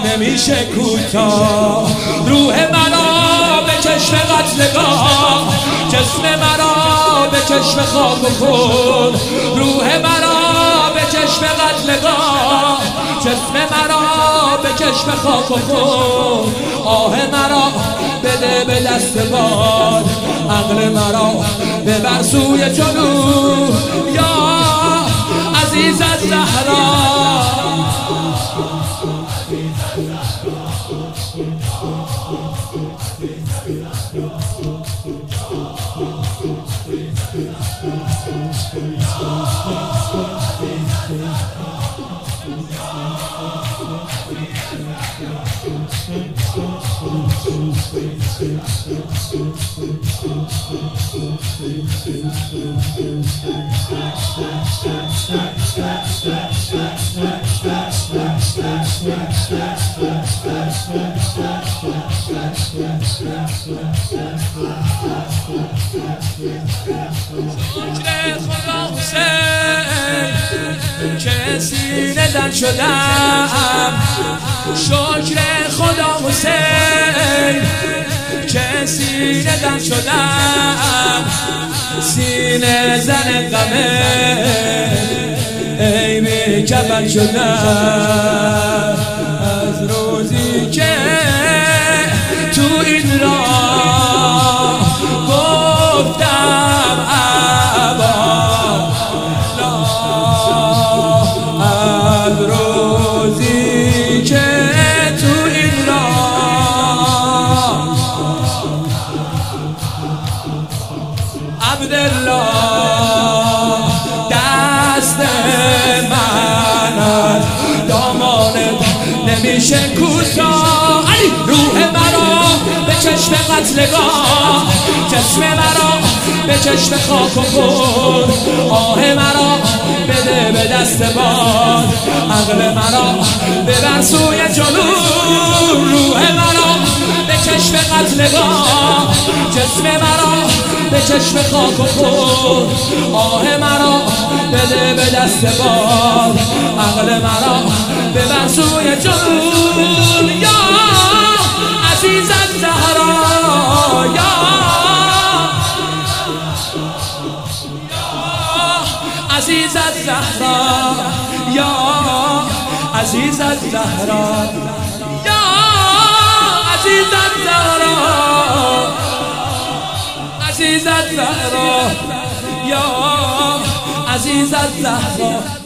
نمیشه کوتاه. روح مرا به چشم قتلگاه، جسم مرا به چشم خاک و خون. روح مرا به چشم قتلگاه، جسم مرا به چشم خاک و خون. آه مرا بده به دست باد، عقل مرا ببر سوی جنوب. یا عزیز الزهرا، که سینه زن شدم، شکر خدا حسین که سینه زن شدم. سینه زن غمه ای بی کفن شدم، از روزی که تو این راه گفتم ابا، از روزی که تو این راه عبدالله دست من از دامانت نمیشه کوتاه. روح مرا به چشم قتلگاه، جسم مرا به چشم خاک و خون. آه مرا بده به دست باد، عقل مرا ببر سوی جنوب. روح مرا به چشم قتلگاه، جسم مرا به چشم خاک و خون. آه مرا بده به دست باد، عقل مرا ببر سوی جنوب. یا عزیز الزهرا، یا عزیز الزهرا، یا عزیز الزهرا، یا عزیز الزهرا، عزیز الزهرا، یا عزیز الزهرا.